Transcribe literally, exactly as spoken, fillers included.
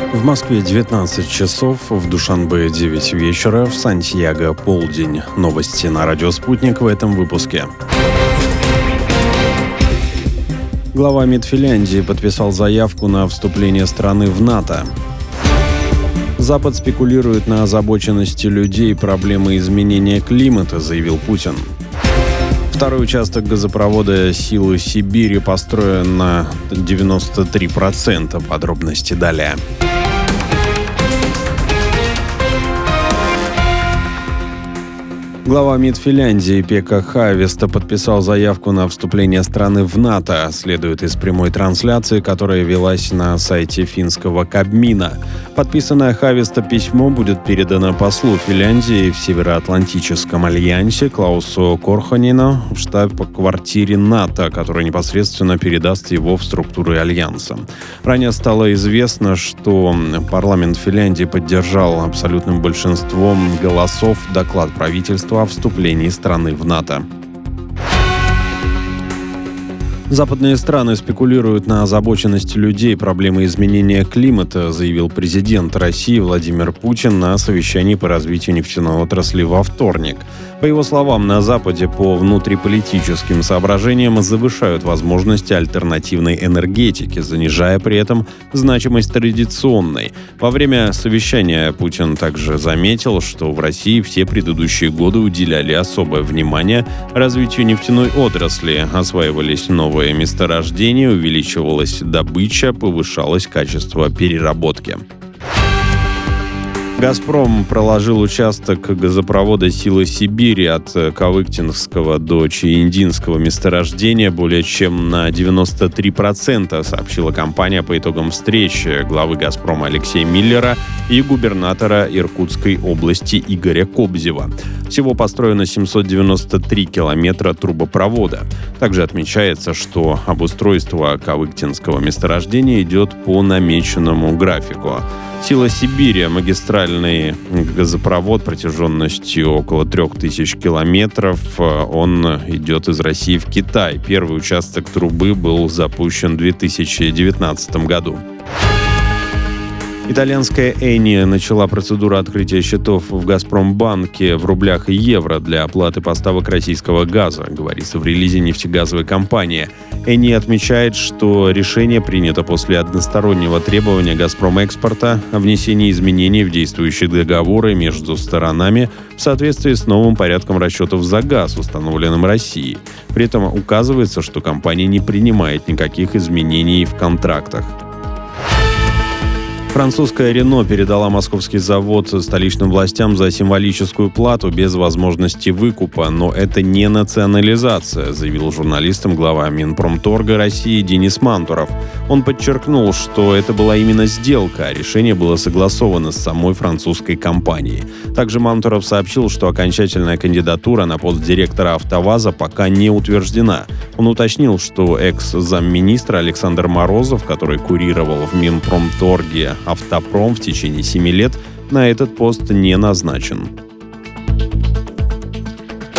В Москве девятнадцать часов, в Душанбе девять вечера, в Сантьяго полдень. Новости на радио «Спутник» в этом выпуске. Глава МИД Финляндии подписал заявку на вступление страны в НАТО. Запад спекулирует на озабоченности людей проблемой изменения климата, заявил Путин. Второй участок газопровода «Силы Сибири» построен на девяносто три процента. Подробности далее. Глава МИД Финляндии Пекка Хааvisto подписал заявку на вступление страны в НАТО, следует из прямой трансляции, которая велась на сайте финского Кабмина. Подписанное Хааvisto письмо будет передано послу Финляндии в Североатлантическом альянсе Клаусу Корхонину в штаб-квартире НАТО, который непосредственно передаст его в структуры альянса. Ранее стало известно, что парламент Финляндии поддержал абсолютным большинством голосов доклад правительства о вступлении страны в НАТО. Западные страны спекулируют на озабоченности людей проблемой изменения климата, заявил президент России Владимир Путин на совещании по развитию нефтяной отрасли во вторник. По его словам, на Западе по внутриполитическим соображениям завышают возможности альтернативной энергетики, занижая при этом значимость традиционной. Во время совещания Путин также заметил, что в России все предыдущие годы уделяли особое внимание развитию нефтяной отрасли, осваивались новые месторождения, увеличивалась добыча, повышалось качество переработки. «Газпром» проложил участок газопровода «Силы Сибири» от Кавыктинского до Чаиндинского месторождения более чем на девяносто три процента, сообщила компания по итогам встречи главы «Газпрома» Алексея Миллера и губернатора Иркутской области Игоря Кобзева. Всего построено семьсот девяносто три километра трубопровода. Также отмечается, что обустройство Кавыктинского месторождения идет по намеченному графику. «Сила Сибири» — магистральный газопровод протяженностью около трех тысяч километров. Он идет из России в Китай. Первый участок трубы был запущен в две тысячи девятнадцатом году. Итальянская Эни начала процедуру открытия счетов в «Газпромбанке» в рублях и евро для оплаты поставок российского газа, говорится в релизе нефтегазовой компании. Эни отмечает, что решение принято после одностороннего требования «Газпромэкспорта» о внесении изменений в действующие договоры между сторонами в соответствии с новым порядком расчетов за газ, установленным Россией. При этом указывается, что компания не принимает никаких изменений в контрактах. Французская «Рено» передала московский завод столичным властям за символическую плату без возможности выкупа, но это не национализация, заявил журналистам глава Минпромторга России Денис Мантуров. Он подчеркнул, что это была именно сделка, а решение было согласовано с самой французской компанией. Также Мантуров сообщил, что окончательная кандидатура на пост директора «АвтоВАЗа» пока не утверждена. Он уточнил, что экс-замминистра Александр Морозов, который курировал в Минпромторге «Автопром» в течение семи лет, на этот пост не назначен.